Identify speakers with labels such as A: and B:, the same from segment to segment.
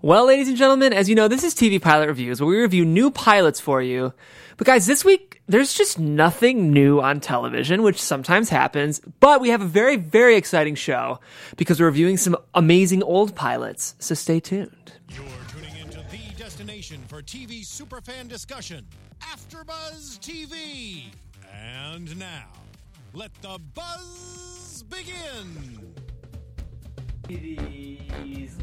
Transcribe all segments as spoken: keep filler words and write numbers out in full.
A: Well, ladies and gentlemen, as you know, this is T V Pilot Reviews, where we review new pilots for you. But guys, this week, there's just nothing new on television, which sometimes happens. But we have a very, very exciting show because we're reviewing some amazing old pilots. So stay tuned.
B: You're tuning into the destination for T V superfan discussion, AfterBuzz T V. And now, let the buzz begin.
A: Ladies,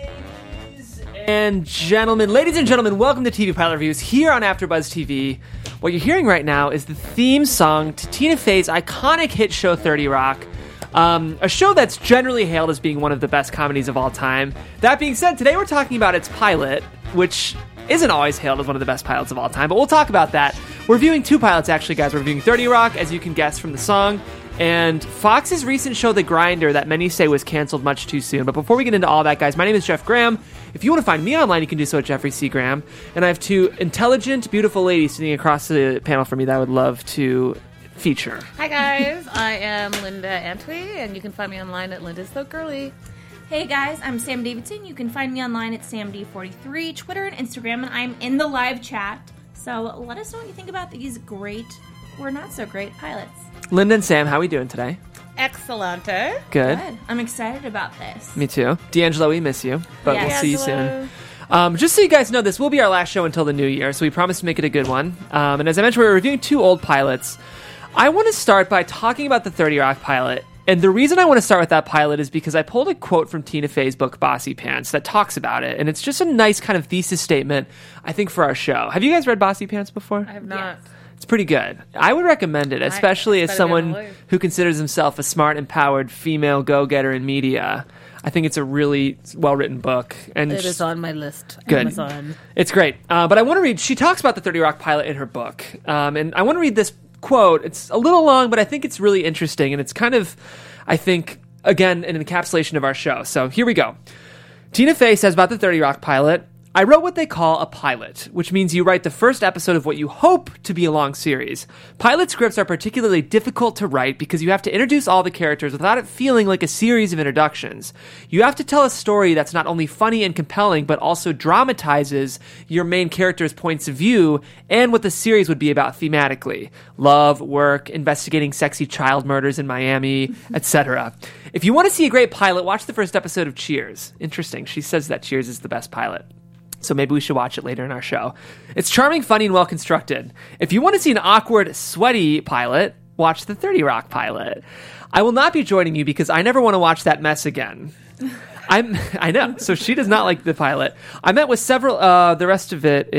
A: ladies and gentlemen, ladies and gentlemen, welcome to T V Pilot Reviews here on AfterBuzz T V. What you're hearing right now is the theme song to Tina Fey's iconic hit show thirty Rock, um, a show that's generally hailed as being one of the best comedies of all time. That being said, today we're talking about its pilot, which isn't always hailed as one of the best pilots of all time, but we'll talk about that. We're reviewing two pilots, actually, guys. We're reviewing thirty Rock, as you can guess from the song, and Fox's recent show, The Grinder, that many say was canceled much too soon. But before we get into all that, guys, my name is Jeff Graham. If you want to find me online, you can do so at Jeffrey C. Graham. And I have two intelligent, beautiful ladies sitting across the panel from me that I would love to feature.
C: Hi, guys. I am Linda Antwi, and you can find me online at Linda's So Girly.
D: Hey guys, I'm Sam Davidson. You can find me online at Sam D forty-three, Twitter and Instagram, and I'm in the live chat. So let us know what you think about these great or not so great pilots.
A: Linda and Sam, how are we doing today?
C: Excellente.
A: Good.
D: Good. I'm excited about this.
A: Me too. D'Angelo, we miss you, but
D: Yeah.
A: we'll see you
C: D'Angelo.
A: soon. Um, just so you guys know, this will be our last show until the new year, so we promise to make it a good one. Um, and as I mentioned, we're reviewing two old pilots. I want to start by talking about the thirty Rock pilot. And the reason I want to start with that pilot is because I pulled a quote from Tina Fey's book, Bossy Pants, that talks about it. And it's just a nice kind of thesis statement, I think, for our show. Have you guys read Bossy Pants before?
C: I have not.
D: Yes.
A: It's pretty good. I would recommend it, especially
C: I-
A: as
C: it's better than
A: someone
C: the lawyer.
A: who considers himself a smart, empowered female go-getter in media. I think it's a really well-written book. And
C: It
A: it's-
C: is on my list.
A: Good.
C: Amazon.
A: It's great. Uh, but I want to read, she talks about the thirty Rock pilot in her book. Um, and I want to read this quote. It's a little long, but I think it's really interesting. And it's kind of, I think, again, an encapsulation of our show. So here we go. Tina Fey says about the thirty Rock pilot, I wrote what they call a pilot, which means you write the first episode of what you hope to be a long series. Pilot scripts are particularly difficult to write because you have to introduce all the characters without it feeling like a series of introductions. You have to tell a story that's not only funny and compelling, but also dramatizes your main character's points of view and what the series would be about thematically. Love, work, investigating sexy child murders in Miami, et cetera. If you want to see a great pilot, watch the first episode of Cheers. Interesting. She says that Cheers is the best pilot. So maybe we should watch it later in our show. It's charming, funny, and well-constructed. If you want to see an awkward, sweaty pilot, watch the thirty Rock pilot. I will not be joining you because I never want to watch that mess again. I'm, I know. So she does not like the pilot. I met with several... Uh, the rest of it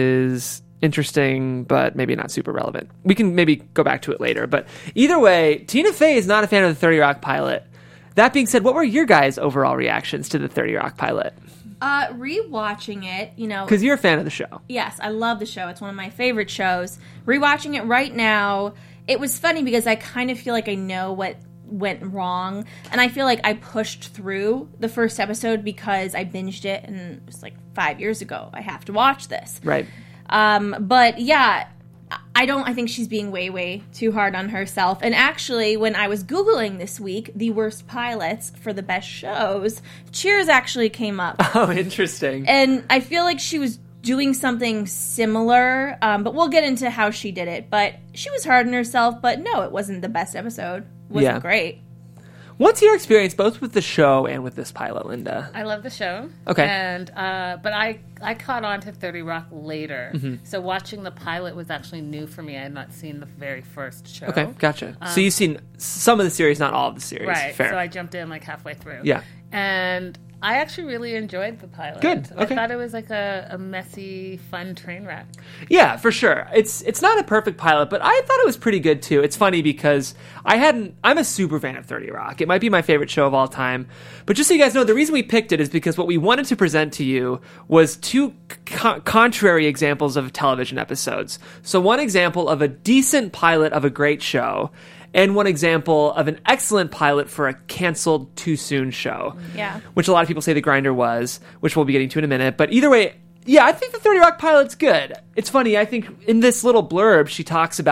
A: is interesting, but maybe not super relevant. We can maybe go back to it later. But either way, Tina Fey is not a fan of the thirty Rock pilot. That being said, what were your guys' overall reactions to the thirty Rock pilot?
D: Uh, rewatching it, you know...
A: Because you're a fan of the show.
D: Yes, I love the show. It's one of my favorite shows. Rewatching it right now, it was funny because I kind of feel like I know what went wrong. And I feel like I pushed through the first episode because I binged it and it was like five years ago. I have to watch this.
A: Right.
D: Um, but yeah, I don't, I think she's being way, way too hard on herself. And actually, when I was Googling this week, the worst pilots for the best shows, Cheers actually came up.
A: Oh, interesting.
D: And I feel like she was doing something similar, um, but we'll get into how she did it. But she was hard on herself, but no, it wasn't the best episode. It wasn't
A: Yeah.
D: great.
A: What's your experience both with the show and with this pilot, Linda?
C: I love the show.
A: Okay.
C: And uh, but I I caught on to thirty Rock later.
A: Mm-hmm.
C: So watching the pilot was actually new for me. I had not seen the very first show.
A: Okay, gotcha. so you've seen some of the series, not all of the series.
C: Right.
A: Fair.
C: So I jumped in like halfway through.
A: Yeah.
C: And I actually really enjoyed the pilot.
A: Good,
C: I
A: okay.
C: thought it was like a, a messy, fun train wreck.
A: Yeah, for sure. It's it's not a perfect pilot, but I thought it was pretty good too. It's funny because I hadn't. I'm a super fan of thirty Rock. It might be my favorite show of all time. But just so you guys know, the reason we picked it is because what we wanted to present to you was two co- contrary examples of television episodes. So one example of a decent pilot of a great show, and one example of an excellent pilot for a canceled too soon show.
D: Yeah.
A: Which a lot of people say The Grinder was, which we'll be getting to in a minute. But either way, yeah, I think the thirty Rock pilot's good. It's funny, I think in this little blurb, she talks about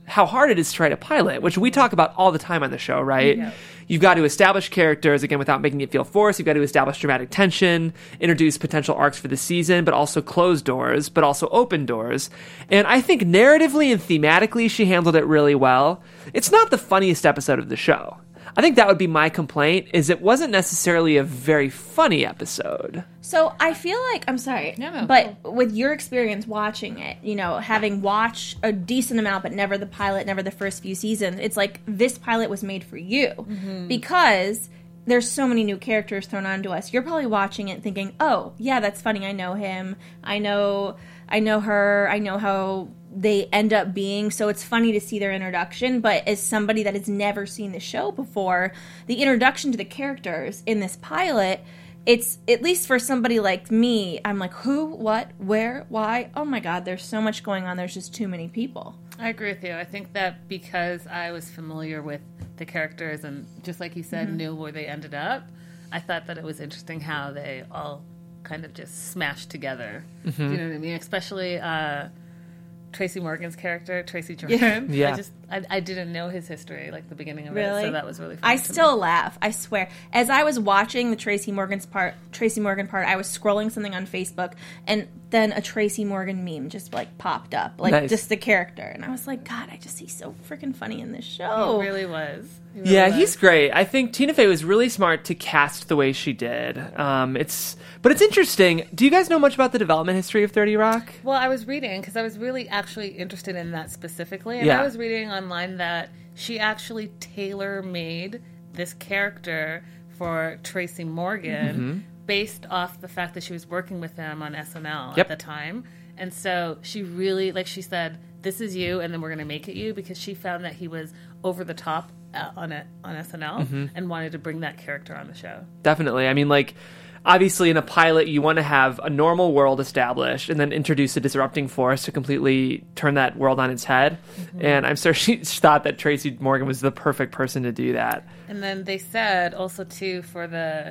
A: how hard it is to write a pilot, which we talk about all the time on the show, right?
C: Yeah.
A: You've got to establish characters, again, without making it feel forced. You've got to establish dramatic tension, introduce potential arcs for the season, but also close doors, but also open doors. And I think narratively and thematically, she handled it really well. It's not the funniest episode of the show. I think that would be my complaint, is it wasn't necessarily a very funny episode.
D: So I feel like, I'm sorry,
C: No, no,
D: but with your experience watching it, you know, having watched a decent amount, but never the pilot, never the first few seasons, it's like this pilot was made for you.
C: Mm-hmm.
D: Because there's so many new characters thrown onto us. You're probably watching it thinking, oh, yeah, that's funny. I know him. I know, I know her. I know how they end up being, so it's funny to see their introduction. But as somebody that has never seen the show before, the introduction to the characters in this pilot, it's, at least for somebody like me, I'm like, who, what, where, why? Oh my god, there's so much going on. There's just too many people.
C: I agree with you. I think that because I was familiar with the characters and, just like you said,
D: Mm-hmm.
C: knew where they ended up, I thought that it was interesting how they all kind of just smashed together.
A: Mm-hmm.
C: Do you know what I mean? Especially uh, Tracy Morgan's character, Tracy Jordan.
A: Yeah.
C: I just I, I didn't know his history, like the beginning of
D: Really?
C: it, so that was really fun.
D: I
C: to
D: still
C: me.
D: laugh. I swear. As I was watching the Tracy Morgan's part, Tracy Morgan part, I was scrolling something on Facebook, and then a Tracy Morgan meme just like popped up, like
A: Nice.
D: just the character, and I was like, God, I just he's so freaking funny in this
C: He
D: show.
C: really was. He really
A: Yeah,
C: was.
A: he's great. I think Tina Fey was really smart to cast the way she did. Um, it's, but it's interesting. Do you guys know much about the development history of thirty Rock?
C: Well, I was reading because I was really actually interested in that specifically, and
A: Yeah.
C: I was reading online that she actually tailor-made this character for Tracy Morgan
A: Mm-hmm.
C: based off the fact that she was working with him on S N L
A: Yep.
C: at the time, and so she really, like she said, "This is you, and then we're going to make it you," because she found that he was over the top uh, on it on S N L
A: Mm-hmm.
C: and wanted to bring that character on the show.
A: Definitely. I mean, like, obviously in a pilot, you want to have a normal world established and then introduce a disrupting force to completely turn that world on its head. And I'm sure she thought that Tracy Morgan was the perfect person to do that.
C: And then they said also too for the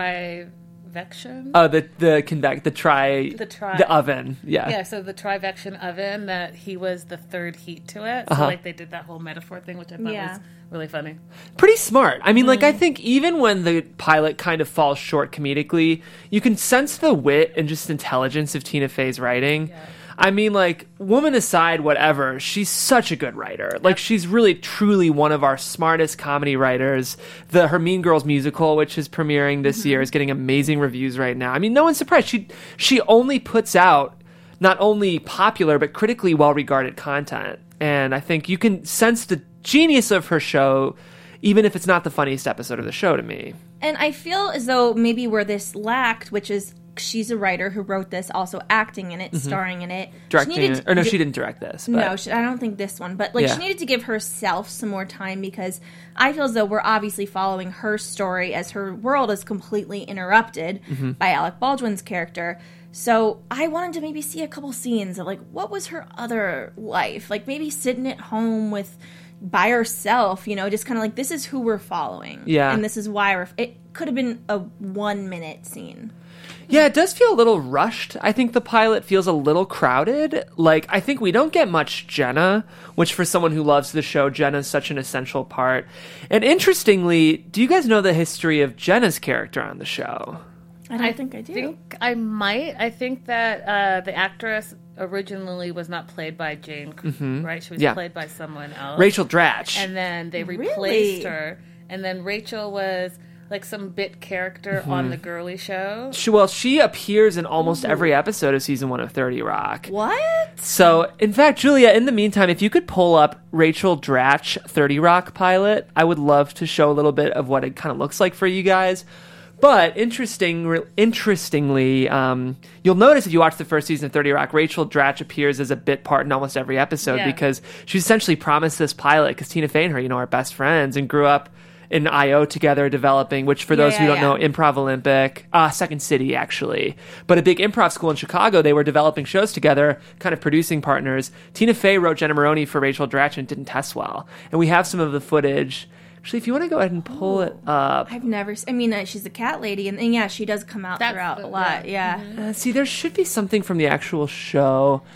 C: trivection.
A: Oh, the the convect, the tri,
C: The tri-
A: the oven. Yeah.
C: Yeah, so the trivection oven, that he was the third heat to it. So
A: Uh-huh.
C: like they did that whole metaphor thing, which I thought
D: Yeah.
C: was really funny.
A: Pretty smart. I mean, like, I think even when the pilot kind of falls short comedically, you can sense the wit and just intelligence of Tina Fey's writing.
C: Yeah.
A: I mean, like, woman aside, whatever, she's such a good writer. Like, she's really, truly one of our smartest comedy writers. The her Mean Girls musical, which is premiering this year, is getting amazing reviews right now. I mean, no one's surprised. She she only puts out not only popular but critically well-regarded content. And I think you can sense the genius of her show, even if it's not the funniest episode of the show to me.
D: And I feel as though maybe where this lacked, which is she's a writer who wrote this, also acting in it, starring in it,
A: Mm-hmm. Directing
D: She needed
A: it.
D: to
A: Or no,
D: gi-
A: she didn't direct this. But.
D: No, she, I don't think this one. But like,
A: Yeah.
D: she needed to give herself some more time, because I feel as though we're obviously following her story as her world is completely interrupted
A: Mm-hmm.
D: by Alec Baldwin's character. So I wanted to maybe see a couple scenes of like, what was her other life? Like maybe sitting at home with by herself, you know, just kind of like, this is who we're following.
A: Yeah.
D: And this is why we're. It could have been a one minute scene.
A: Yeah, it does feel a little rushed. I think the pilot feels a little crowded. Like, I think we don't get much Jenna, which for someone who loves the show, Jenna's such an essential part. And interestingly, do you guys know the history of Jenna's character on the show?
D: I don't think I do.
C: I think I might. I think that uh, the actress originally was not played by Jane, right? She was
A: Yeah.
C: played by someone else.
A: Rachel Dratch.
C: And then they
D: Really?
C: replaced her. And then Rachel was like some bit character
A: Mm-hmm.
C: on the girly show.
A: she, well, she appears in almost every episode of season one of thirty Rock.
D: What?
A: So, in fact, Julia, in the meantime, if you could pull up Rachel Dratch thirty Rock pilot, I would love to show a little bit of what it kind of looks like for you guys. But interesting, re- interestingly, um, you'll notice if you watch the first season of thirty Rock, Rachel Dratch appears as a bit part in almost every episode
C: Yeah.
A: because she essentially promised this pilot, because Tina Fey and her, you know, are best friends and grew up in I O together developing, which for
D: Yeah,
A: those who
D: yeah,
A: don't know,
D: yeah.
A: Improv Olympic, uh, Second City actually, but a big improv school in Chicago. They were developing shows together, kind of producing partners. Tina Fey wrote Jenna Maroney for Rachel Dratch and it didn't test well. And we have some of the footage. Actually, if you want to go ahead and pull it up.
D: I've never. s- I mean, uh, she's a cat lady, and, and yeah, she does come out
C: That's
D: throughout
C: the-
D: a lot.
C: yeah.
D: Yeah.
A: Uh, see, there should be something from the actual show.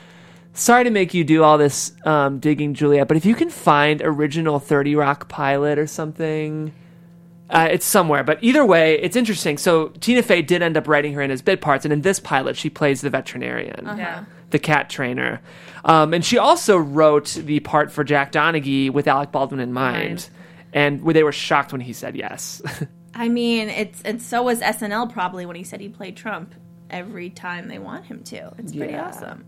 A: sorry to make you do all this um, digging, Juliet, but if you can find original thirty Rock pilot or something, uh, it's somewhere. But either way, it's interesting. So Tina Fey did end up writing her in as bit parts, and in this pilot, she plays the veterinarian,
C: Uh-huh. Yeah.
A: the cat trainer. Um, and she also wrote the part for Jack Donaghy with Alec Baldwin in mind.
C: Right.
A: And they were shocked when he said yes.
D: I mean, it's and so was S N L probably when he said he played Trump every time they want him to. It's pretty
A: Yeah.
D: awesome.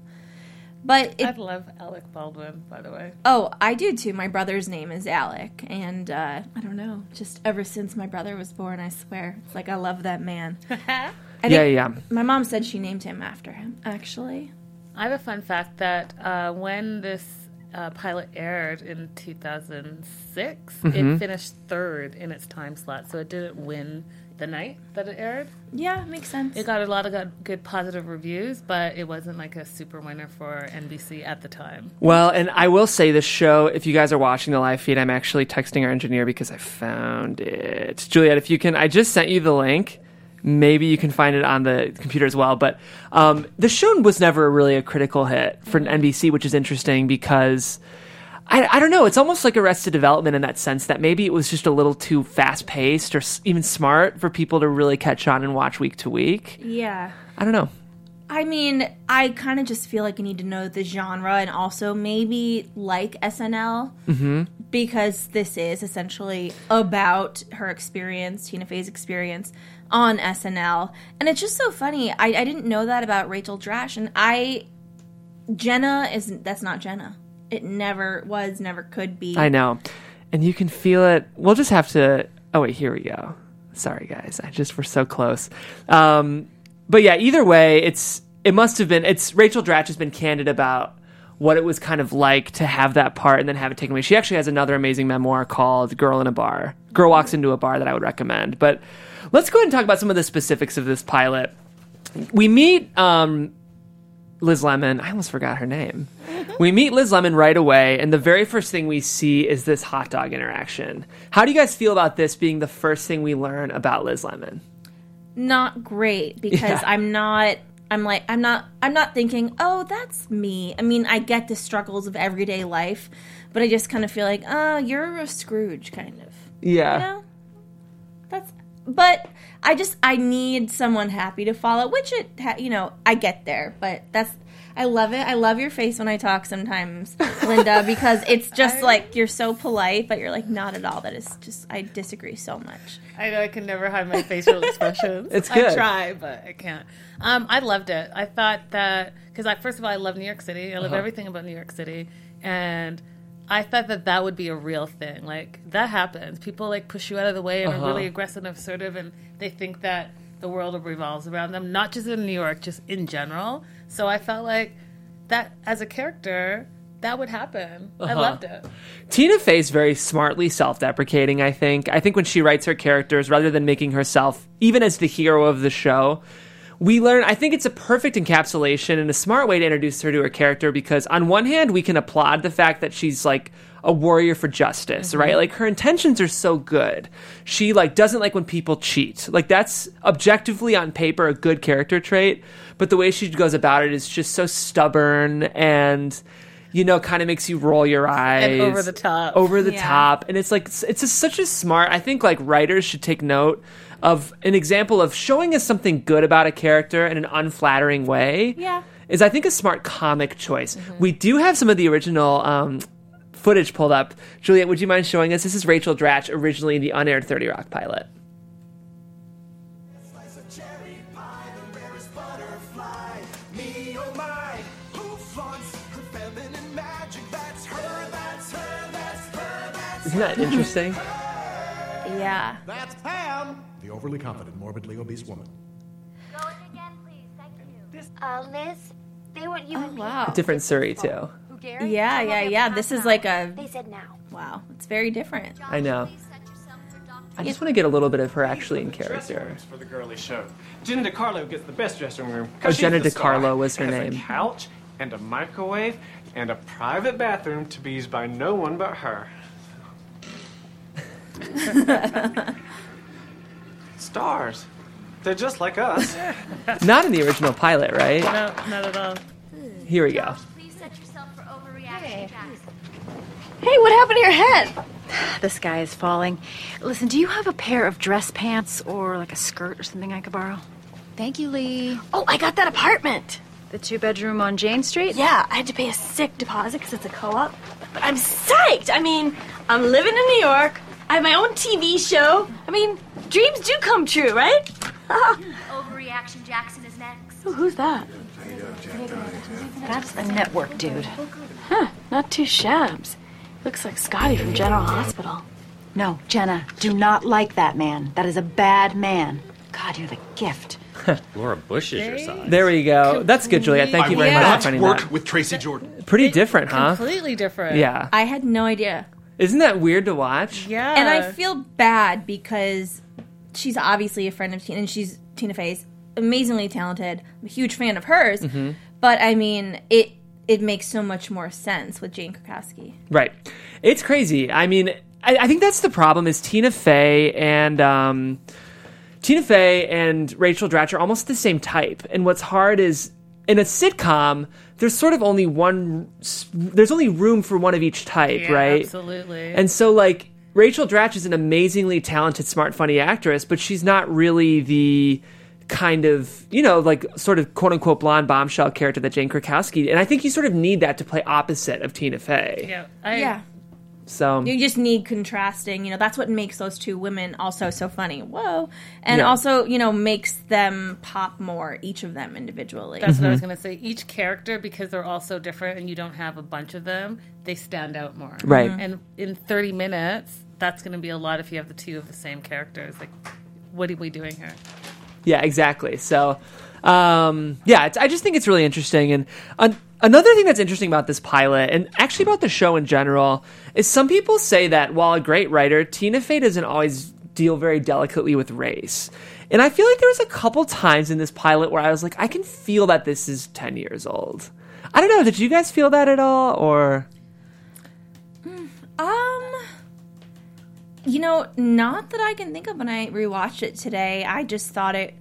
D: But
C: I
D: it,
C: love Alec Baldwin, by the way.
D: oh, I do too. My brother's name is Alec, and uh, I don't know. Just ever since my brother was born, I swear, it's like I love that man. I
A: yeah,
D: think-
A: yeah.
D: My mom said she named him after him. Actually,
C: I have a fun fact that uh, when this uh, pilot aired in two thousand six,
A: Mm-hmm.
C: it finished third in its time slot, so it didn't win the night that it aired.
D: yeah, makes sense.
C: It got a lot of good, good positive reviews, but it wasn't like a super winner for N B C at the time.
A: Well, and I will say this show, if you guys are watching the live feed, I'm actually texting our engineer because I found it. Juliet, if you can, I just sent you the link. Maybe you can find it on the computer as well. But um, the show was never really a critical hit for N B C, which is interesting because I, I don't know. It's almost like Arrested Development in that sense that maybe it was just a little too fast paced or s- even smart for people to really catch on and watch week to week.
D: yeah.
A: I don't know.
D: I mean, I kind of just feel like you need to know the genre and also maybe like S N L
A: Mm-hmm.
D: because this is essentially about her experience, Tina Fey's experience on S N L. And it's just so funny. I, I didn't know that about Rachel Dratch. And I, Jenna is, that's not Jenna. It never was, never could be.
A: I know. And you can feel it. We'll just have to. Oh, wait, here we go. Sorry, guys. I just, we're so close. Um, but yeah, either way, it's, it must have been, it's, Rachel Dratch has been candid about what it was kind of like to have that part and then have it taken away. She actually has another amazing memoir called Girl in a Bar. Girl Walks Into a Bar that I would recommend. But let's go ahead and talk about some of the specifics of this pilot. We meet um, Liz Lemon. I almost forgot her name. We meet Liz Lemon right away, and the very first thing we see is this hot dog interaction. How do you guys feel about this being the first thing we learn about Liz Lemon?
D: Not great because
A: Yeah.
D: I'm not I'm like I'm not I'm not thinking, "Oh, that's me." I mean, I get the struggles of everyday life, but I just kind of feel like, "Oh, you're a Scrooge kind of."
A: Yeah.
D: You know? That's but I just I need someone happy to follow, which it ha- you know, I get there, but that's I love it. I love your face when I talk sometimes, Linda, because it's just like you're so polite, but you're like not at all. That is just I disagree so much.
C: I know I can never hide my facial expressions.
A: It's good.
C: I try, but I can't. Um, I loved it. I thought that because I first of all I love New York City. I love
A: Uh-huh.
C: everything about New York City, and I thought that that would be a real thing. Like that happens. People like push you out of the way and
A: Uh-huh.
C: are really aggressive and assertive, and they think that the world revolves around them. Not just in New York, just in general. So I felt like that as a character. That would happen. I
A: Uh-huh.
C: loved it.
A: Tina Fey's very smartly self-deprecating, I think. I think when she writes her characters, rather than making herself, even as the hero of the show, we learn, I think it's a perfect encapsulation and a smart way to introduce her to her character because on one hand, we can applaud the fact that she's like a warrior for justice,
C: Mm-hmm.
A: right? Like her intentions are so good. She like doesn't like when people cheat. Like that's objectively on paper a good character trait, but the way she goes about it is just so stubborn and you know, kind of makes you roll your eyes.
C: And over the top.
A: Over the
D: Yeah.
A: top. And it's like, it's just such a smart, I think like writers should take note of an example of showing us something good about a character in an unflattering way.
D: Yeah.
A: Is I think a smart comic choice. We do have some of the original um, footage pulled up. Juliet, would you mind showing us? This is Rachel Dratch originally in the unaired thirty Rock pilot.
E: Slice of cherry pie, the rarest butterfly. Me, oh my, who flaunts her feminine magic? That's her, that's her, that's her, that's
A: Isn't that interesting?
D: Yeah.
B: That's Pam, the overly confident, morbidly obese woman.
F: Going again, please. Thank you. Uh, Liz, they want you
D: Oh,
F: and me.
D: wow.
A: Different Surrey too.
F: Who, Gary?
D: Yeah,
F: I won't
D: yeah,
F: be able
D: yeah.
F: to
D: This
F: pass
D: is
F: now.
D: like a
F: They said now.
D: wow. It's very different.
A: I know. I just want to get a little bit of her actually in character.
G: For the girly show. Jenna DeCarlo gets the best dressing room.
A: Oh,
G: 'cause she's
A: Jenna
G: the star.
A: DeCarlo was her
G: Has
A: name.
G: A couch and a microwave and a private bathroom to be used by no one but her. Stars. They're just like us.
A: Not in the original pilot, right?
C: No, not at all.
A: Here we go.
F: set yourself for overreaction, Jackson.
H: Hey, what happened to your head? The sky is falling. Listen, do you have a pair of dress pants or like a skirt or something I could borrow?
I: Thank you, Lee.
H: Oh, I got that apartment. The two-bedroom on Jane Street?
I: Yeah, I had to pay a sick deposit because it's a co-op. But I'm psyched. I mean, I'm living in New York. I have my own T V show. I mean, dreams do come true, right?
F: Overreaction Jackson is next.
I: Ooh, who's that?
H: That's the network dude.
I: Huh, not too shabs. Looks like Scotty from General Hospital.
H: No, Jenna, do not like that man. That is a bad man. God, you're the gift.
J: Laura Bush is your size.
A: There we go. That's good, Juliet. Thank you very
C: Yeah.
A: much for
C: Not
A: finding
K: work
A: that.
K: with Tracy Jordan.
A: Pretty different, huh?
C: Completely different.
A: Yeah.
D: I had no idea.
A: Isn't that weird to watch?
C: Yeah.
D: And I feel bad because she's obviously a friend of Tina, and she's Tina Fey's amazingly talented. I'm a huge fan of hers.
A: Mm-hmm.
D: But I mean, it it makes so much more sense with Jane Krakowski.
A: Right. It's crazy. I mean, I, I think that's the problem is Tina Fey and um, Tina Fey and Rachel Dratch are almost the same type. And what's hard is in a sitcom, there's sort of only one, there's only room for one of each type,
C: Yeah,
A: right?
C: absolutely.
A: And so, like, Rachel Dratch is an amazingly talented, smart, funny actress, but she's not really the kind of, you know, like, sort of quote-unquote blonde bombshell character that Jane Krakowski, and I think you sort of need that to play opposite of Tina Fey.
C: Yeah. I,
D: Yeah.
A: So
D: You just need contrasting. You know, that's what makes those two women also so funny. Whoa. And
A: Yeah.
D: also, you know, makes them pop more, each of them individually.
C: That's what I was
A: Mm-hmm.
C: going to say. Each character, because they're all so different and you don't have a bunch of them, they stand out more.
A: Right.
C: And in thirty minutes, that's going to be a lot if you have the two of the same characters. Like, what are we doing here?
A: yeah, exactly. So, um, yeah, it's, I just think it's really interesting. And an, another thing that's interesting about this pilot, and actually about the show in general, is some people say that while a great writer, Tina Fey doesn't always deal very delicately with race. And I feel like there was a couple times in this pilot where I was like, I can feel that this is ten years old. I don't know. Did you guys feel that at all, or?
D: Um, you know, not that I can think of when I rewatched it today. I just thought it.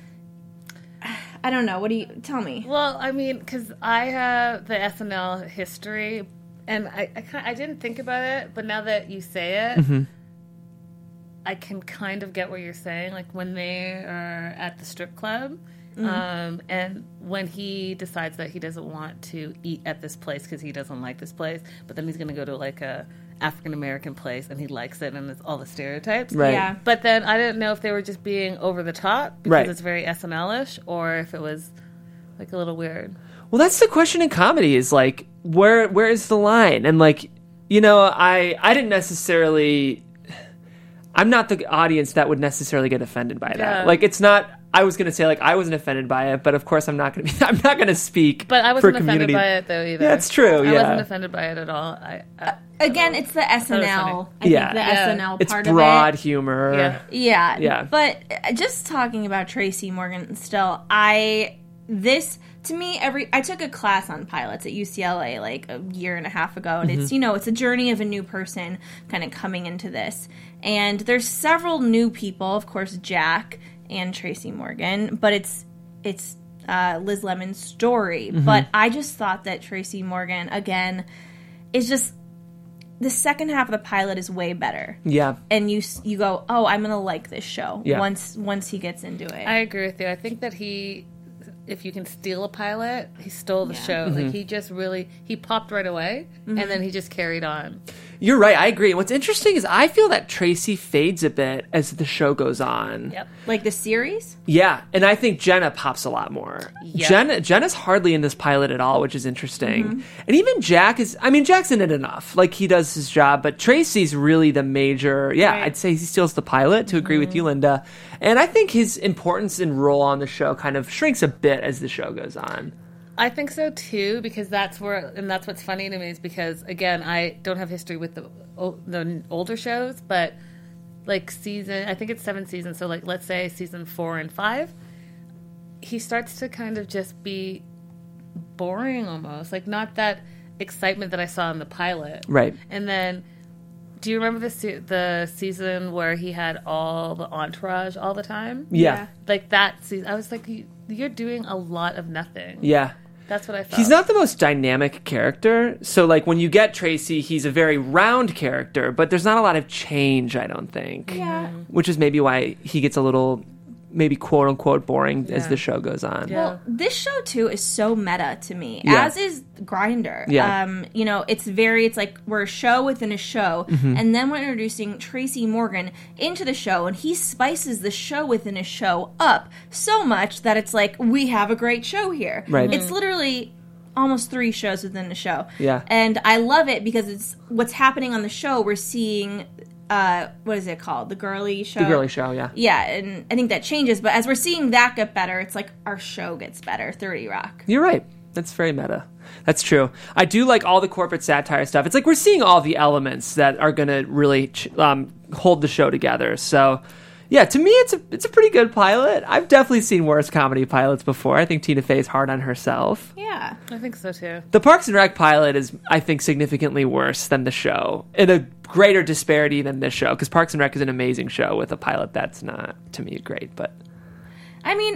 D: I don't know. What do you tell me?
C: Well, I mean, because I have the S N L history, and I, I, kinda, I didn't think about it, but now that you say it,
A: Mm-hmm.
C: I can kind of get what you're saying. Like when they are at the strip club,
A: Mm-hmm.
C: um, and when he decides that he doesn't want to eat at this place because he doesn't like this place, but then he's going to go to like a African American place and he likes it, and it's all the stereotypes.
A: Right.
D: Yeah.
C: But then I didn't know if they were just being over the top because
A: Right.
C: it's very S N L-ish, or if it was like a little weird.
A: Well, that's the question in comedy is like, where where is the line? And like, you know, I I didn't necessarily, I'm not the audience that would necessarily get offended by that.
C: Yeah.
A: Like, it's not. I was gonna say like I wasn't offended by it, but of course I'm not gonna be. I'm not gonna speak.
C: But I
A: for
C: wasn't offended
A: community.
C: by it though either.
A: Yeah, it's true.
C: I
A: yeah,
C: wasn't offended by it at all. I, I
D: Again, it's the S N L. I
A: Yeah.
D: think the
C: Yeah.
D: S N L
A: it's
D: part
A: broad
D: of it.
A: humor.
C: Yeah.
D: Yeah.
A: Yeah.
D: But uh, just talking about Tracy Morgan still, I this to me every I took a class on pilots at U C L A like a year and a half ago, and it's you know, it's a journey of a new person kind of coming into this. And there's several new people, of course, Jack and Tracy Morgan, but it's it's uh, Liz Lemon's story. But I just thought that Tracy Morgan again is just the second half of the pilot is way better.
A: Yeah.
D: And you you go, oh, I'm gonna like this show
A: Yeah.
D: once once he gets into it.
C: I agree with you. I think that he, if you can steal a pilot, he stole the show.
A: Mm-hmm.
C: Like he just really he popped right away, and then he just carried on.
A: You're right. I agree. And what's interesting is I feel that Tracy fades a bit as the show goes on.
C: Yep.
D: like the series.
A: Yeah, and I think Jenna pops a lot more.
C: Yeah.
A: Jenna Jenna's hardly in this pilot at all, which is interesting. And even Jack is I mean Jack's in it enough. Like he does his job, but Tracy's really the major yeah,
C: Right.
A: I'd say he steals the pilot to agree with you, Linda. And I think his importance and role on the show kind of shrinks a bit as the show goes on.
C: I think so too, because that's where, and that's what's funny to me is because again, I don't have history with the o- the older shows, but like season, I think it's seven seasons. So like, let's say season four and five, he starts to kind of just be boring almost, like not that excitement that I saw in the pilot.
A: Right.
C: And then, do you remember the se- the season where he had all the entourage all the time?
A: Yeah.
C: Like that season, I was like, "You- you're doing a lot of nothing.
A: Yeah.
C: That's what I felt.
A: He's not the most dynamic character. So, like, when you get Tracy, he's a very round character, but there's not a lot of change, I don't think.
D: Yeah.
A: Which is maybe why he gets a little, maybe quote unquote, boring
C: Yeah.
A: as the show goes on.
C: Yeah.
D: Well, this show too is so meta to me,
A: Yeah.
D: as is Grindr.
A: Yeah.
D: Um, you know, it's very, it's like we're a show within a show,
A: Mm-hmm.
D: and then we're introducing Tracy Morgan into the show, and he spices the show within a show up so much that it's like we have a great show here.
A: Right.
D: It's literally almost three shows within the show.
A: Yeah.
D: And I love it because it's what's happening on the show. We're seeing, uh, what is it called? The girly show.
A: The girly show, yeah.
D: Yeah, and I think that changes. But as we're seeing that get better, it's like our show gets better, thirty Rock.
A: You're right. That's very meta. That's true. I do like all the corporate satire stuff. It's like we're seeing all the elements that are going to really ch- um, hold the show together. So, yeah, to me, it's a it's a pretty good pilot. I've definitely seen worse comedy pilots before. I think Tina Fey's hard on herself.
D: Yeah.
C: I think so too.
A: The Parks and Rec pilot is, I think, significantly worse than the show, in a greater disparity than this show, because Parks and Rec is an amazing show with a pilot that's not, to me, great. But
D: I mean,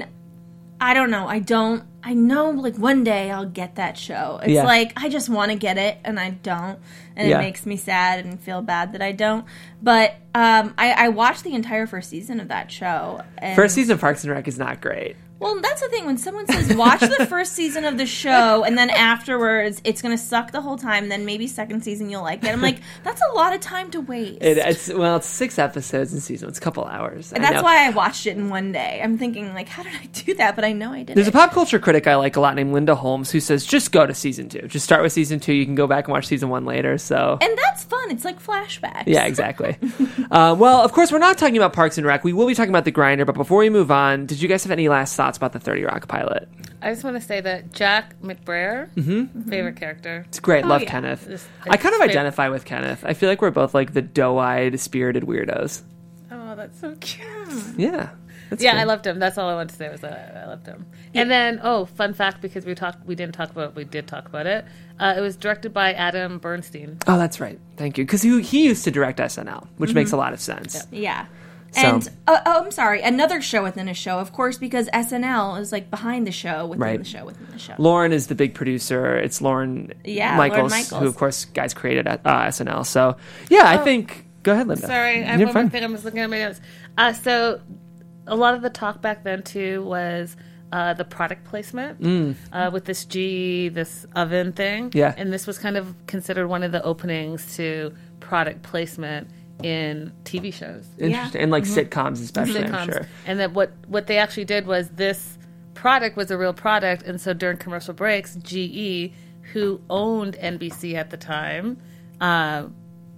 D: I don't know. I don't. I know, like, one day I'll get that show. It's
A: Yeah.
D: like, I just want to get it, and I don't. And
A: Yeah.
D: it makes me sad and feel bad that I don't. But um, I, I watched the entire first season of that show. And,
A: first season of Parks and Rec is not great.
D: Well, that's the thing. When someone says, watch the first season of the show, and then afterwards, it's going to suck the whole time, then maybe second season you'll like it. I'm like, that's a lot of time to waste.
A: It, it's well, it's six episodes in season. It's a couple hours.
D: And
A: I
D: that's
A: know.
D: why I watched it in one day. I'm thinking, like, how did I do that? But I know I did
A: There's
D: it.
A: a pop culture critic I like a lot named Linda Holmes who says just go to season two. Just start with season two. You can go back and watch season one later. So
D: And that's fun. It's like flashbacks.
A: yeah, exactly. uh, well, of course, we're not talking about Parks and Rec. We will be talking about The Grinder. But before we move on, did you guys have any last thoughts about the thirty Rock pilot?
C: I just want to say that Jack McBrayer, favorite character.
A: It's great.
D: Oh,
A: Love
D: yeah.
A: Kenneth.
C: It's-
A: I kind of
C: it's
A: identify with Kenneth. I feel like we're both like the doe-eyed, spirited weirdos.
C: Oh, that's so cute.
A: Yeah. That's
C: Yeah,
A: good.
C: I loved him. That's all I wanted to say was that I loved him. And then, oh, fun fact, because we talked, we didn't talk about, it, we did talk about it. Uh, it was directed by Adam Bernstein.
A: Oh, that's right. Thank you. Because he, he used to direct S N L, which makes a lot of sense.
D: Yeah.
A: So-
D: And, oh, oh, I'm sorry, another show within a show, of course, because S N L is like behind the show within
A: Right.
D: the show within the show.
A: Lauren is the big producer. It's Lauren
D: Yeah,
A: Michaels,
D: Lauren Michaels.
A: who, of course, guys created uh, S N L. So, yeah, I
C: Oh.
A: think... Go ahead, Linda.
C: Sorry, I
A: You're
C: have one
A: fine.
C: more thing. I was looking at my notes. Uh, so, a lot of the talk back then too was uh, the product placement uh, with this G E, this oven thing.
A: Yeah.
C: and this was kind of considered one of the openings to product placement in T V shows.
A: Interesting. And, like, sitcoms especially, I'm
C: Sitcoms.
A: sure.
C: And that what what they actually did was this product was a real product, and so during commercial breaks, G E, who owned N B C at the time, uh,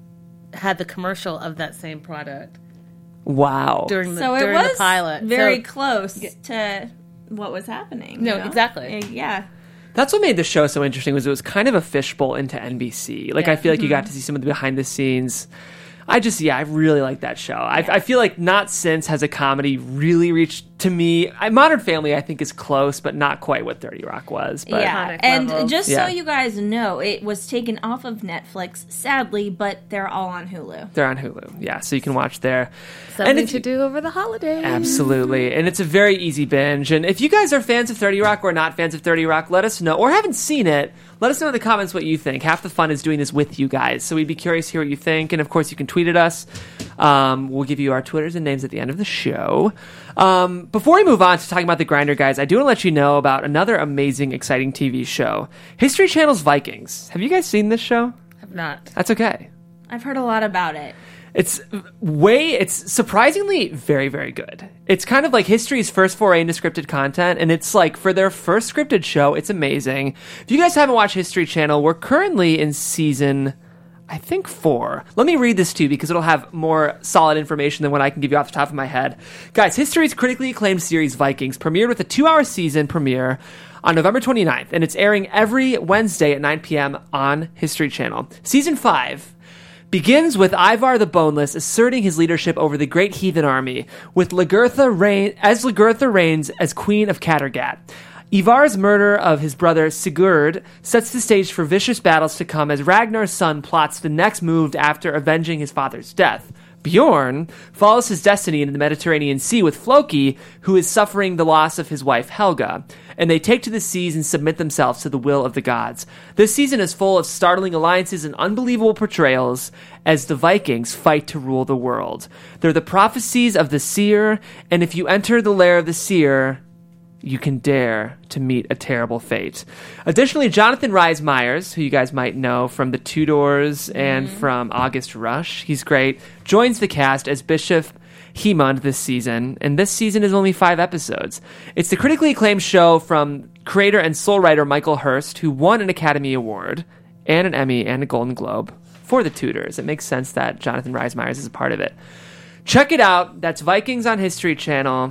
C: had the commercial of that same product
A: Wow.
C: during the
D: So it
C: during
D: was
C: the pilot.
D: very
C: So-
D: close to what was happening.
C: No,
D: you know?
C: exactly.
D: Uh, Yeah.
A: That's what made the show so interesting was it was kind of a fishbowl into N B C. Like,
C: Yeah.
A: I feel like you got to see some of the behind the scenes. I just, yeah, I really like that show. I, I feel like not since has a comedy really reached, to me, I, Modern Family I think is close, but not quite what thirty Rock was. But
D: Yeah,
C: Iconic
D: and
C: level.
D: just
A: Yeah.
D: so you guys know, it was taken off of Netflix, sadly, but they're all on Hulu.
A: they're on Hulu. Yeah, so you can watch there.
C: Something
A: if
C: to
A: you-
C: do over the holidays.
A: Absolutely. And it's a very easy binge. And if you guys are fans of thirty Rock or not fans of thirty Rock, let us know. Or haven't seen it, let us know in the comments what you think. Half the fun is doing this with you guys. So we'd be curious to hear what you think. And of course, you can tweet at us. Um, we'll give you our Twitters and names at the end of the show. Um, before we move on to talking about The Grinder, guys, I do want to let you know about another amazing, exciting T V show. History Channel's Vikings. Have you guys seen this show?
C: I've not.
A: That's okay.
D: I've heard a lot about it.
A: It's way, it's surprisingly very, very good. It's kind of like history's first foray into scripted content, and it's like, for their first scripted show, it's amazing. If you guys haven't watched History Channel, we're currently in season, I think, four. Let me read this to you because it'll have more solid information than what I can give you off the top of my head. Guys, history's critically acclaimed series Vikings premiered with a two-hour season premiere on November twenty-ninth, and it's airing every Wednesday at nine p.m. on History Channel. Season five begins with Ivar the Boneless asserting his leadership over the great heathen army, with Lagertha reign, as Lagertha reigns as Queen of Kattegat. Ivar's murder of his brother Sigurd sets the stage for vicious battles to come as Ragnar's son plots the next move after avenging his father's death. Bjorn follows his destiny into the Mediterranean Sea with Floki, who is suffering the loss of his wife Helga, and they take to the seas and submit themselves to the will of the gods. This season is full of startling alliances and unbelievable portrayals as the Vikings fight to rule the world. They're the prophecies of the seer, and if you enter the lair of the seer, you can dare to meet a terrible fate. Additionally, Jonathan Rhys Meyers, who you guys might know from The Tudors and mm-hmm. from August Rush, he's great, joins the cast as Bishop Hemond this season, and this season is only five episodes. It's the critically acclaimed show from creator and sole writer Michael Hurst, who won an Academy Award and an Emmy and a Golden Globe for The Tudors. It makes sense that Jonathan Rhys Meyers is a part of it. Check it out. That's Vikings on History Channel.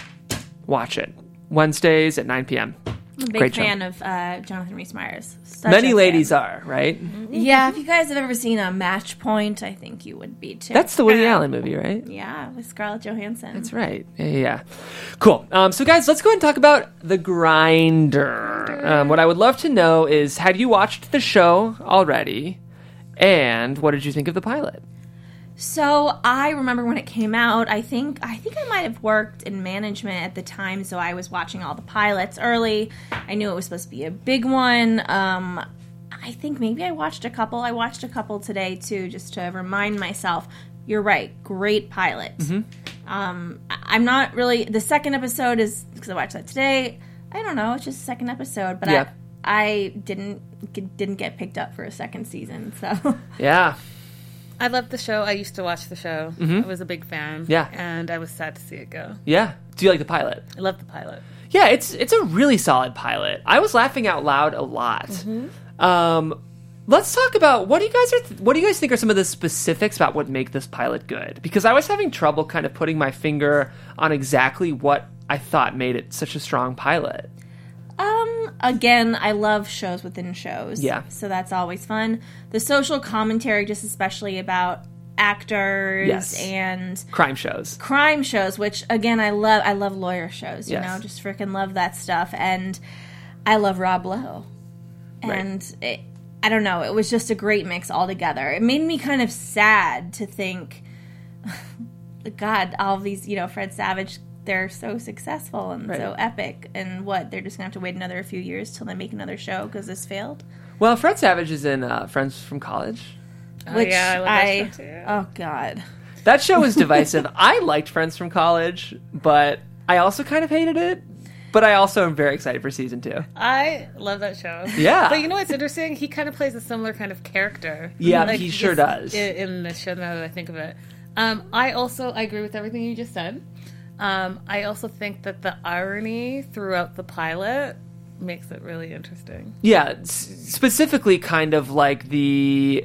A: Watch it. Wednesdays at nine p.m.
D: I'm a big
A: Great
D: fan
A: show.
D: of uh, Jonathan Rhys Meyers. Such
A: Many
D: a
A: ladies
D: fan.
A: are, right?
D: Yeah, if you guys have ever seen a Match Point, I think you would be too.
A: That's the Woody Allen movie, right?
D: Yeah, with Scarlett Johansson.
A: That's right. Yeah, yeah, yeah. Cool. Um, so, guys, let's go ahead and talk about The Grinder. Um, what I would love to know is, had you watched the show already? And what did you think of the pilot?
D: So I remember when it came out, I think I think I might have worked in management at the time, so I was watching all the pilots early. I knew it was supposed to be a big one. Um, I think maybe I watched a couple. I watched a couple today, too, just to remind myself. You're right. Great pilot. Mm-hmm. Um, I- I'm not really... The second episode is... Because I watched that today. I don't know. It's just a second episode. But
A: yeah.
D: I, I didn't didn't get picked up for a second season, so...
A: Yeah.
C: I loved the show. I used to watch the show.
A: Mm-hmm.
C: I was a big fan.
A: Yeah.
C: And I was sad to see it go.
A: Yeah. Do you like the pilot?
C: I love the pilot.
A: Yeah, it's it's a really solid pilot. I was laughing out loud a lot. Mm-hmm. Um, let's talk about what do you guys are th- what do you guys think are some of the specifics about what make this pilot good? Because I was having trouble kind of putting my finger on exactly what I thought made it such a strong pilot.
D: Um, again, I love shows within shows.
A: Yeah.
D: So that's always fun. The social commentary, just especially about actors
A: Yes.
D: and
A: Crime shows.
D: crime shows, which again, I love. I love lawyer shows, you
A: Yes.
D: know, just freaking love that stuff. And I love Rob Lowe.
A: Right.
D: And it, I don't know, it was just a great mix altogether. It made me kind of sad to think, God, all of these, you know, Fred Savage, they're so successful and
A: Right.
D: so epic, and what, they're just gonna have to wait another few years till they make another show because this failed.
A: Well, Fred Savage is in uh, Friends from College.
C: Oh,
D: Which
C: yeah, I love
D: I,
C: that show too.
D: oh God,
A: That show was divisive. I liked Friends from College, but I also kind of hated it. But I also am very excited for season two.
C: I love that show.
A: Yeah.
C: But you know what's interesting? He kind of plays a similar kind of character.
A: Yeah, he sure
C: just
A: does.
C: In, in the show, now that I think of it. Um, I also, I agree with everything you just said. Um, I also think that the irony throughout the pilot makes it really interesting.
A: Yeah, s- specifically kind of like the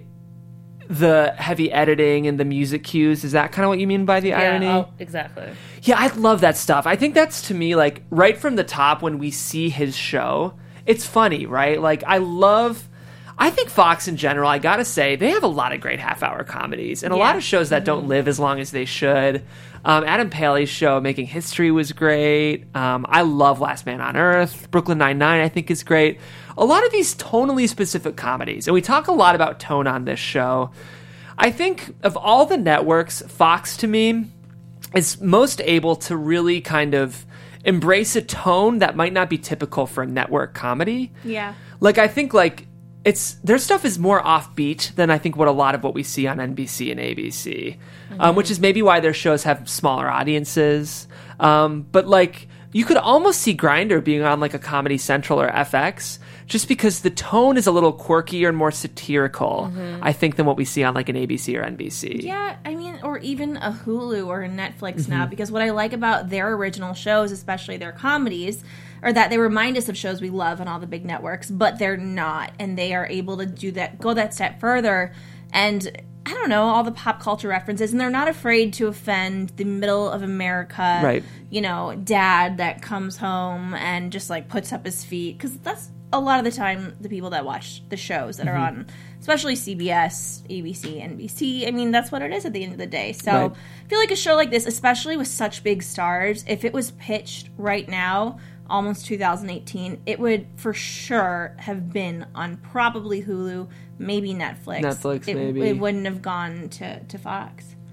A: the heavy editing and the music cues. Is that kind of what you mean by the irony?
C: Yeah, oh, exactly.
A: Yeah, I love that stuff. I think that's, to me, like, right from the top when we see his show, it's funny, right? Like, I love... I think Fox in general, I gotta say, they have a lot of great half-hour comedies and a
D: Yeah.
A: lot of shows that don't live as long as they should. Um, Adam Paley's show, Making History, was great. Um, I love Last Man on Earth. Brooklyn Nine-Nine, I think, is great. A lot of these tonally specific comedies, and we talk a lot about tone on this show. I think of all the networks, Fox, to me, is most able to really kind of embrace a tone that might not be typical for a network comedy.
D: yeah.
A: Like, I think, like, it's their stuff is more offbeat than I think what a lot of what we see on N B C and A B C, mm-hmm. um, which is maybe why their shows have smaller audiences. Um, but, like, you could almost see Grindr being on, like, a Comedy Central or F X just because the tone is a little quirkier and more satirical, mm-hmm. I think, than what we see on, like, an A B C or N B C.
D: Yeah, I mean, or even a Hulu or a Netflix
A: Mm-hmm.
D: now, because what I like about their original shows, especially their comedies, are that they remind us of shows we love on all the big networks, but they're not, and they are able to do that, go that step further, and I don't know, all the pop culture references, and they're not afraid to offend the middle of America,
A: Right.
D: you know, dad that comes home and just, like, puts up his feet, because that's a lot of the time the people that watch the shows that
A: Mm-hmm.
D: are on, especially C B S, A B C, N B C. I mean, that's what it is at the end of the day. So
A: Right.
D: I feel like a show like this, especially with such big stars, if it was pitched right now, almost two thousand eighteen, it would for sure have been on probably Hulu, maybe Netflix.
A: Netflix,
D: it,
A: maybe.
D: It wouldn't have gone to, to Fox.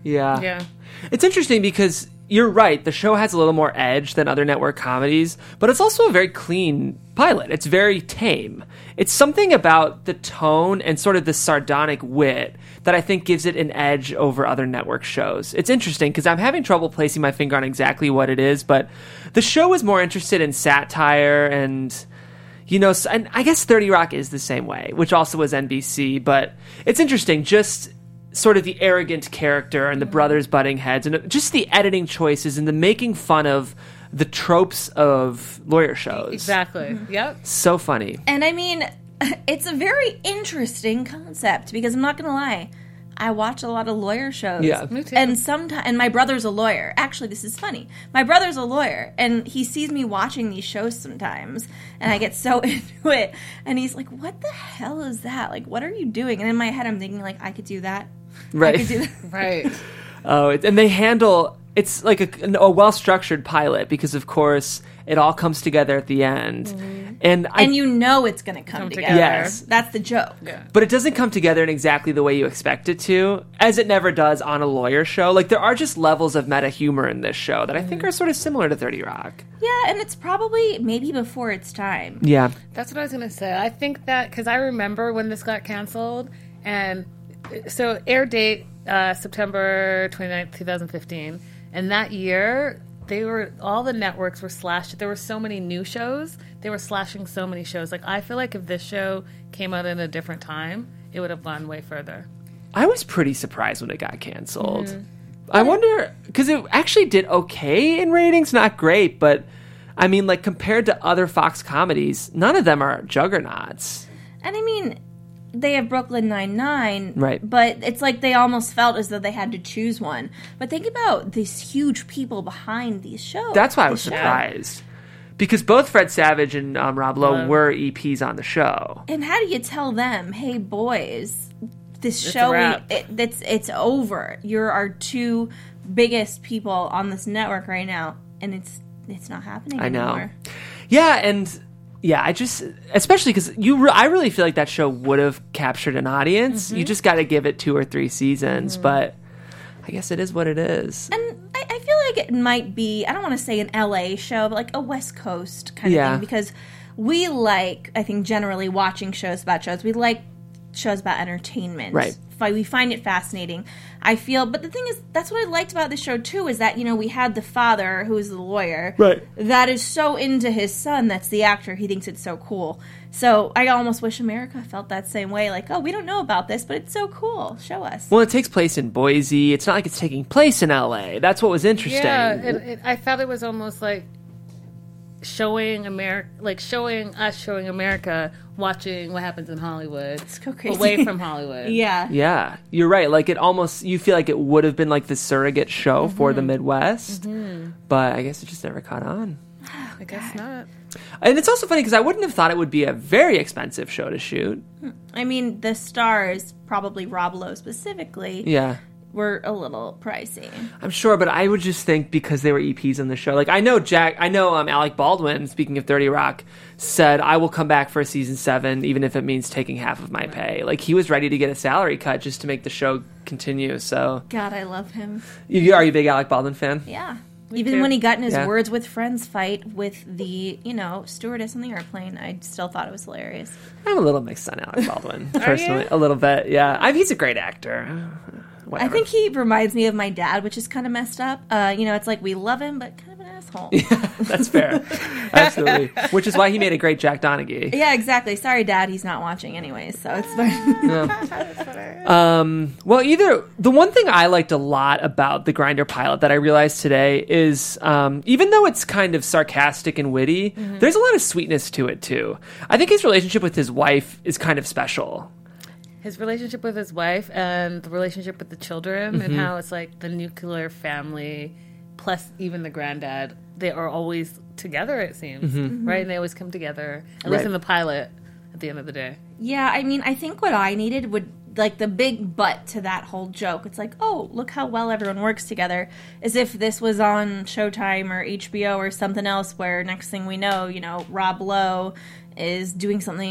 A: Yeah.
C: Yeah.
A: It's interesting because you're right. The show has a little more edge than other network comedies, but it's also a very clean pilot. It's very tame. It's something about the tone and sort of the sardonic wit that I think gives it an edge over other network shows. It's interesting because I'm having trouble placing my finger on exactly what it is, but the show is more interested in satire and, you know, and I guess thirty Rock is the same way, which also was N B C, but it's interesting just sort of the arrogant character and the brothers butting heads and just the editing choices and the making fun of the tropes of lawyer shows.
C: Exactly. Yep.
A: So funny.
D: And I mean, it's a very interesting concept because I'm not going to lie. I watch a lot of lawyer shows.
A: Yeah.
C: Me too.
D: And sometimes, and my brother's a lawyer. Actually, this is funny. My brother's a lawyer, and he sees me watching these shows sometimes, and I get so into it. And he's like, "What the hell is that? Like, what are you doing?" And in my head, I'm thinking, like, I could do that.
A: Right.
D: I could do that.
C: Right.
A: Oh, it, and they handle it's like a, a well-structured pilot because, of course, it all comes together at the end,
C: Mm-hmm.
A: and I,
D: And you know it's going to come,
C: Come
D: together.
C: together.
A: Yes.
D: That's the joke.
C: Yeah.
A: but it doesn't come together in exactly the way you expect it to, as it never does on a lawyer show. Like there are just levels of meta humor in this show that I think are sort of similar to thirty Rock.
D: Yeah, and it's probably maybe before its time.
A: Yeah,
C: That's what I was going to say. I think that because I remember when this got canceled, and so air date uh, September twenty-ninth, twenty fifteen, and that year they were all the networks were slashed. There were so many new shows. They were slashing so many shows. Like I feel like if this show came out in a different time, it would have gone way further.
A: I was pretty surprised when it got canceled. I wonder because it actually did okay in ratings, not great, but I mean, like compared to other Fox comedies, none of them are juggernauts.
D: And I mean, they have Brooklyn Nine-Nine,
A: Right.
D: but it's like they almost felt as though they had to choose one. But think about these huge people behind these shows.
A: That's why I was
D: The show.
A: surprised. Because both Fred Savage and um, Rob Lowe
C: Wow.
A: were E Ps on the show.
D: And how do you tell them, hey, boys, this
C: It's
D: show,
C: a wrap.
D: it, it's, it's over. You're our two biggest people on this network right now, and it's it's not happening
A: I know.
D: anymore.
A: Yeah, and yeah, I just, especially because you, re- I really feel like that show would have captured an audience.
D: Mm-hmm.
A: You just got to give it two or three seasons, but I guess it is what it is.
D: And I, I feel like it might be, I don't want to say an L A show, but like a West Coast kind
A: Yeah.
D: of thing. Because we like, I think, generally watching shows about shows. We like shows about entertainment.
A: Right.
D: Fi- We find it fascinating. I feel, but the thing is, that's what I liked about this show too, is that, you know, we had the father who is the lawyer.
A: Right.
D: That is so into his son, that's the actor. He thinks it's so cool. So I almost wish America felt that same way. Like, oh, we don't know about this, but it's so cool. Show us.
A: Well, it takes place in Boise. It's not like it's taking place in L A. That's what was interesting.
C: Yeah, and it, I felt it was almost like showing America, like showing us showing America, watching what happens in Hollywood,
D: go crazy.
C: away from Hollywood.
D: Yeah.
A: Yeah, you're right. Like it almost, you feel like it would have been like the surrogate show for
C: Mm-hmm.
A: the Midwest, but I guess it just never caught on.
C: I guess not.
A: And it's also funny because I wouldn't have thought it would be a very expensive show to shoot.
D: I mean, the stars, probably Rob Lowe specifically,
A: Yeah,
D: were a little pricey.
A: I'm sure, but I would just think because they were E Ps on the show. Like I know Jack, I know um, Alec Baldwin, speaking of thirty Rock, said I will come back for a season seven, even if it means taking half of my pay. Like he was ready to get a salary cut just to make the show continue. So,
D: God, I love him.
A: you, are you a big Alec Baldwin fan?
D: Yeah.
C: Me
D: Even
C: too.
D: when he got in his
A: Yeah.
D: Words with Friends fight with the, you know, stewardess on the airplane, I still thought it was hilarious.
A: I'm a little mixed on Alec Baldwin, personally. A little bit, yeah. I, he's a great actor. Whatever.
D: I think he reminds me of my dad, which is kind of messed up. Uh, you know, it's like we love him, but kind of an asshole.
A: That's fair. Absolutely. Which is why he made a great Jack Donaghy.
D: Yeah, exactly. Sorry, Dad, he's not watching anyways, so it's fine.
A: Um, well, either the one thing I liked a lot about the Grindr pilot that I realized today is um, even though it's kind of sarcastic and witty,
C: Mm-hmm.
A: there's a lot of sweetness to it too. I think his relationship with his wife is kind of special.
C: His relationship with his wife and the relationship with the children, and how it's like the nuclear family plus even the granddad. They are always together, it seems, right? And they always come together. At least
A: Right.
C: in the pilot. At the end of the day,
D: Yeah, I mean, I think what I needed would, like, the big but to that whole joke. It's like, oh, look how well everyone works together. As if this was on Showtime or H B O or something else where next thing we know, you know, Rob Lowe is doing something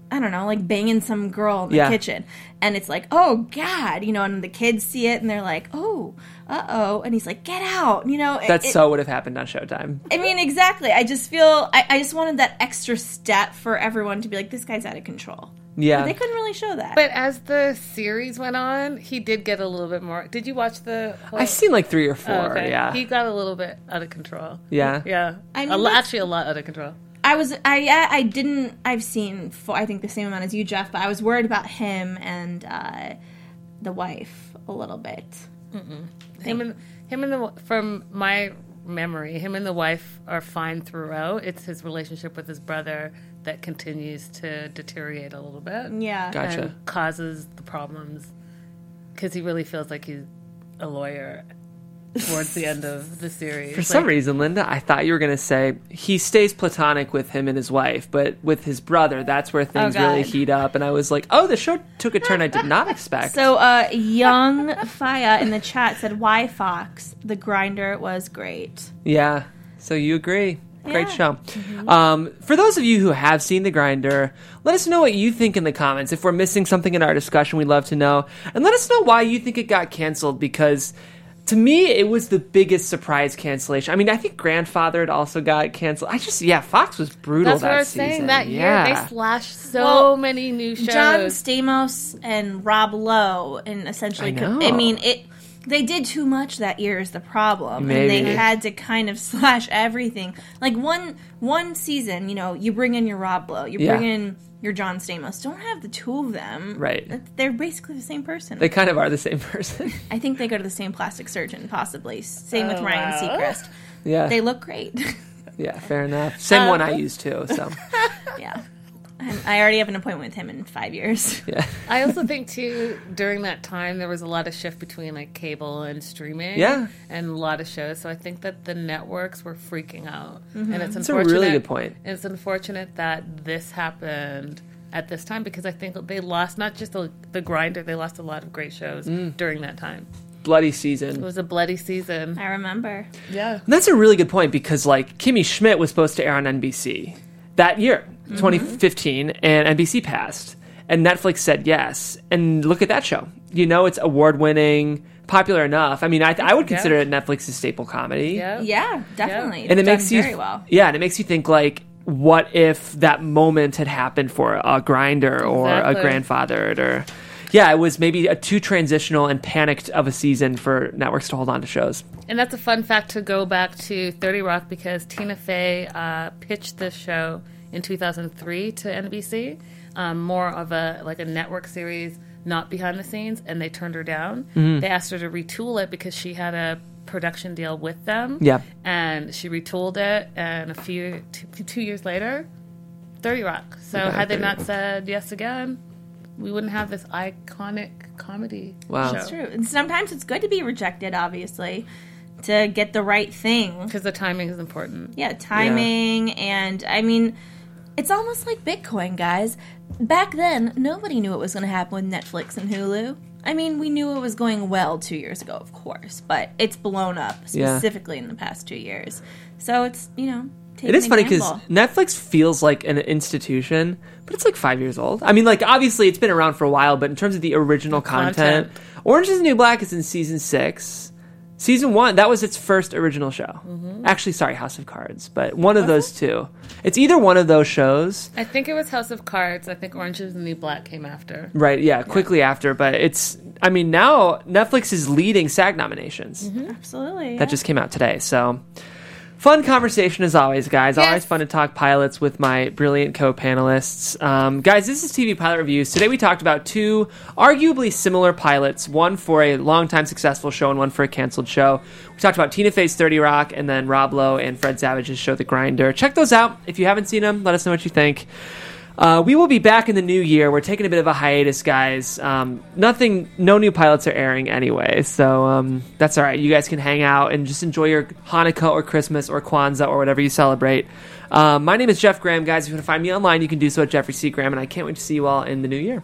D: I don't know, like banging some girl in the
A: Yeah.
D: kitchen. And it's like, oh, God, you know, and the kids see it and they're like, oh, uh-oh. And he's like, get out, you know.
A: That
D: it,
A: so would have happened on Showtime.
D: I mean, exactly. I just feel, I, I just wanted that extra step for everyone to be like, this guy's out of control.
A: Yeah.
D: But they couldn't really show that.
C: But as the series went on, he did get a little bit more. Did you watch the whole...
A: I've seen like three or four,
C: Oh, okay.
A: yeah.
C: He got a little bit out of control.
A: Yeah?
C: Yeah.
D: I
C: I
D: mean,
C: mean,
D: that's-
C: actually, a lot out of control.
D: I was, I, I I didn't, I've seen, four, I think the same amount as you, Jeff, but I was worried about him and uh, the wife a little bit.
C: Mm-mm. Him and him and the from my memory, him and the wife are fine throughout. It's his relationship with his brother that continues to deteriorate a little bit.
D: Yeah.
A: Gotcha.
C: And causes the problems because he really feels like he's a lawyer towards the end of the series.
A: For some
C: Like,
A: reason, Linda, I thought you were going to say he stays platonic with him and his wife, but with his brother, that's where things
D: God.
A: really heat up. And I was like, oh, the show took a turn I did not expect.
D: So, uh, Young Faya in the chat said, why Fox? The Grinder was great.
A: Yeah. So you agree. Great
D: Yeah.
A: show.
C: Mm-hmm.
A: Um, for those of you who have seen The Grinder, let us know what you think in the comments. If we're missing something in our discussion, we'd love to know. And let us know why you think it got canceled, because to me, it was the biggest surprise cancellation. I mean, I think Grandfathered also got canceled. I just, yeah, Fox was brutal
C: That's
A: that
C: what I was
A: season.
C: saying. That year,
A: yeah.
C: they slashed so
D: Well,
C: many new shows.
D: John Stamos and Rob Lowe, and essentially,
A: I
D: co-
A: know.
D: I mean, it. They did too much that year is the problem,
A: Maybe.
D: and they had to kind of slash everything. Like one one season, you know, you bring in your Rob Lowe, you
A: Yeah.
D: bring in your John Stamos. Don't have the two of them.
A: Right.
D: They're basically the same person.
A: They kind of are the same person.
D: I think they go to the same plastic surgeon, possibly. Same with
C: Oh,
D: Ryan
C: wow.
D: Seacrest.
A: Yeah.
D: They look great.
A: Yeah, fair enough. Same
C: Uh,
A: one I use too, so.
D: Yeah. I'm, I already have an appointment with him in five years.
A: Yeah.
C: I also think too during that time there was a lot of shift between like cable and streaming,
A: Yeah.
C: and a lot of shows. So I think that the networks were freaking out, and it's
A: That's a
C: unfortunate.
A: really good point.
C: It's unfortunate that this happened at this time because I think they lost not just the, the Grinder, they lost a lot of great shows
A: Mm.
C: during that time.
A: Bloody
C: It
A: season.
C: was a bloody season.
D: I remember.
C: Yeah.
A: And that's a really good point, because like Kimmy Schmidt was supposed to air on N B C that year, twenty fifteen, and N B C passed, and Netflix said yes. And look at that show. You know, it's award winning, popular enough. I mean, I, I would consider it Netflix's staple comedy.
C: Yeah.
D: Yeah, definitely.
A: And it
D: Done
A: makes you
D: very well.
A: yeah, and it makes you think like, what if that moment had happened for a Grinder or
C: Exactly.
A: a Grandfathered, or yeah, it was maybe a too transitional and panicked of a season for networks to hold on to shows.
C: And that's a fun fact to go back to thirty Rock because Tina Fey uh, pitched this show in two thousand three to N B C, um, more of a like a network series, not behind the scenes, and they turned her down.
A: Mm-hmm.
C: They asked her to retool it because she had a production deal with them.
A: Yeah.
C: And she retooled it, and a few two, two years later, thirty Rock. So
A: Yeah,
C: had they
A: thirty
C: not
A: Rock.
C: said yes again, we wouldn't have this iconic comedy
A: Wow.
C: show.
A: That's
D: True. And sometimes it's good to be rejected, obviously, to get the right thing.
C: Because the timing is important.
D: Yeah, timing, and I mean, it's almost like Bitcoin, guys. Back then, nobody knew what was going to happen with Netflix and Hulu. I mean, we knew it was going well two years ago, of course, but it's blown up
A: Yeah.
D: specifically in the past two years. So it's, you know, taking
A: It is
D: a
A: funny because
D: gamble.
A: Netflix feels like an institution, but it's like five years old. I mean, like, obviously it's been around for a while, but in terms of the original content,
C: content.
A: Orange is the New Black is in season six. Season one, that was its first original show.
C: Mm-hmm.
A: Actually, sorry, House of Cards, but one of those two. It's either one of those shows.
C: I think it was House of Cards. I think Orange is the New Black came after.
A: Right, yeah, quickly after, but it's, I mean, now Netflix is leading SAG nominations.
D: Absolutely.
A: That just came out today, so fun conversation as always, guys.
C: Yes.
A: Always fun to talk pilots with my brilliant co-panelists. Um, guys, this is T V Pilot Reviews. Today we talked about two arguably similar pilots, one for a longtime successful show and one for a canceled show. We talked about Tina Fey's thirty Rock and then Rob Lowe and Fred Savage's show The Grinder. Check those out. If you haven't seen them, let us know what you think. Uh, we will be back in the new year. We're taking a bit of a hiatus, guys. Um, nothing, no new pilots are airing anyway, so um, that's all right. You guys can hang out and just enjoy your Hanukkah or Christmas or Kwanzaa or whatever you celebrate. Um, my name is Jeff Graham, guys. If you want to find me online, you can do so at Jeffrey C. Graham, and I can't wait to see you all in the new year.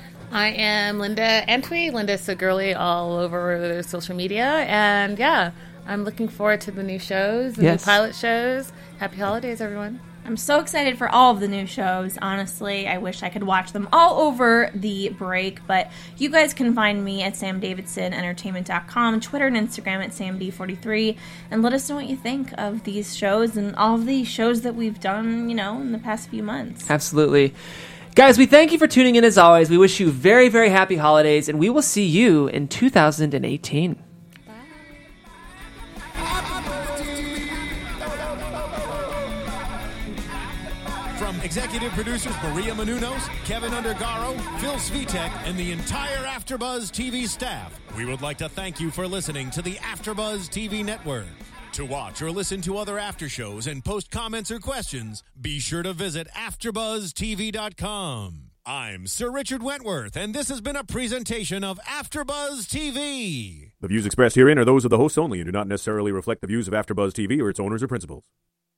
C: I am Linda Antwi. Linda So Girly all over social media. And yeah, I'm looking forward to the new shows, the
A: Yes.
C: new pilot shows. Happy holidays, everyone.
D: I'm so excited for all of the new shows, honestly. I wish I could watch them all over the break, but you guys can find me at sam davidson entertainment dot com, Twitter and Instagram at sam d forty-three, and let us know what you think of these shows and all of the shows that we've done, you know, in the past few months.
A: Absolutely. Guys, we thank you for tuning in as always. We wish you very, very happy holidays, and we will see you in two thousand eighteen.
B: From executive producers Maria Menounos, Kevin Undergaro, Phil Svitek, and the entire AfterBuzz T V staff, we would like to thank you for listening to the AfterBuzz T V network. To watch or listen to other after shows and post comments or questions, be sure to visit after buzz t v dot com. I'm Sir Richard Wentworth, and this has been a presentation of AfterBuzz T V.
K: The views expressed herein are those of the hosts only and do not necessarily reflect the views of AfterBuzz T V or its owners or principals.